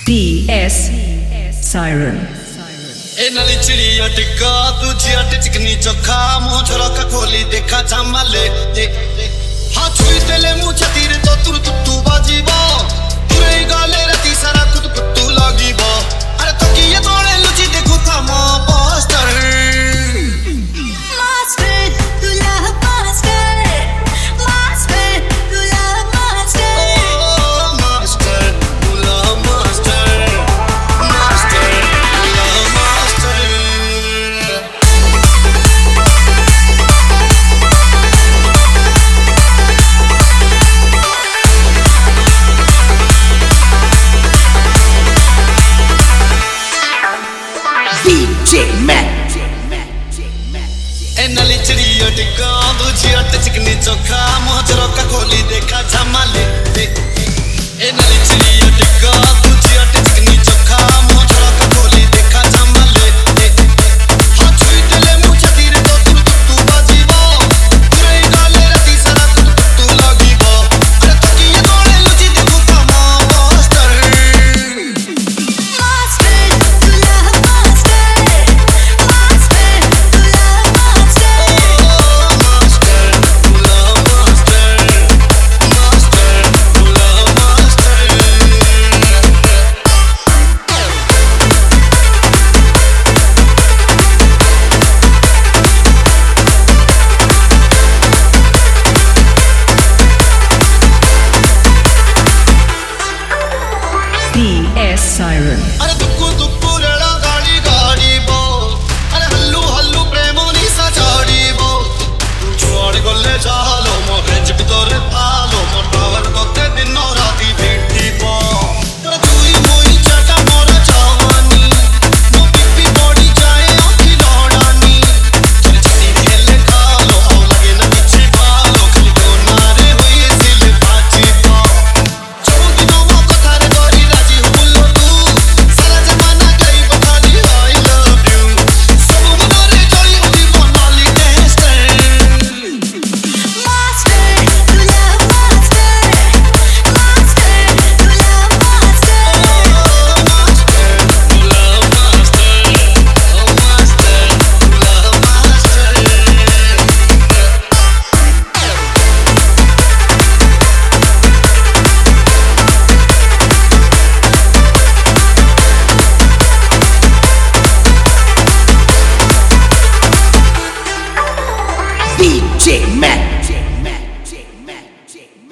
PS Siren. ए नाली चिड़िया टिक्का तुझी अट चिकनी चोखा मुंह झरोका खोली देखा जमाले हाँ छुई तेले मुंह छतीर तो तुर तुत्तू बाजीबो तुरे गाले रती सारा कुत कुत्तू लागिबो अरे तो की ये तोड़े लुची देखो कामा पोस्टर नाली चिड़िया टिक्का तुझी अट चिकनी चोखा मुंह झरोका खोली देखा जमाले ए नाली चिड़िया टिक्का तुझी अट चिकनी चोखा मुंह झरोका खोली देखा जमाले हाँ छुई तेले मुंह छतीर तो तुर तुत्तू बाजीबो तुरे गाले रती सारा कुत कुत्तू लागिबो अरे तो की ये तोड़े लुची देखो कामा पोस्टर PS Siren. अरे दुक्कू दुक्कू रेड़ा गाड़ी गाड़ी बो अरे हल्लू हल्लू प्रेमोनी सा चाड़ी बो तू छोड़ गोले चालो मो रेंज बितोरे तालो मो टावर कोते दिनो राती भेटी बो अरे तू ही मोई चाटा मोरा चावानी मो पिपी बॉडी चाहे आँखी लौड़ानी तेरे छती खेले खालो आओ लगे ना पीछे बालो खाली को नारे हुई सिल पाची बो चौं दिनों मो कथारे गोरी राजी हो बुल्लो तू सारा जमाना गई बताली I love you सब मनारे जोड़ी होगी मोनाली टेस्टर DJ Mac.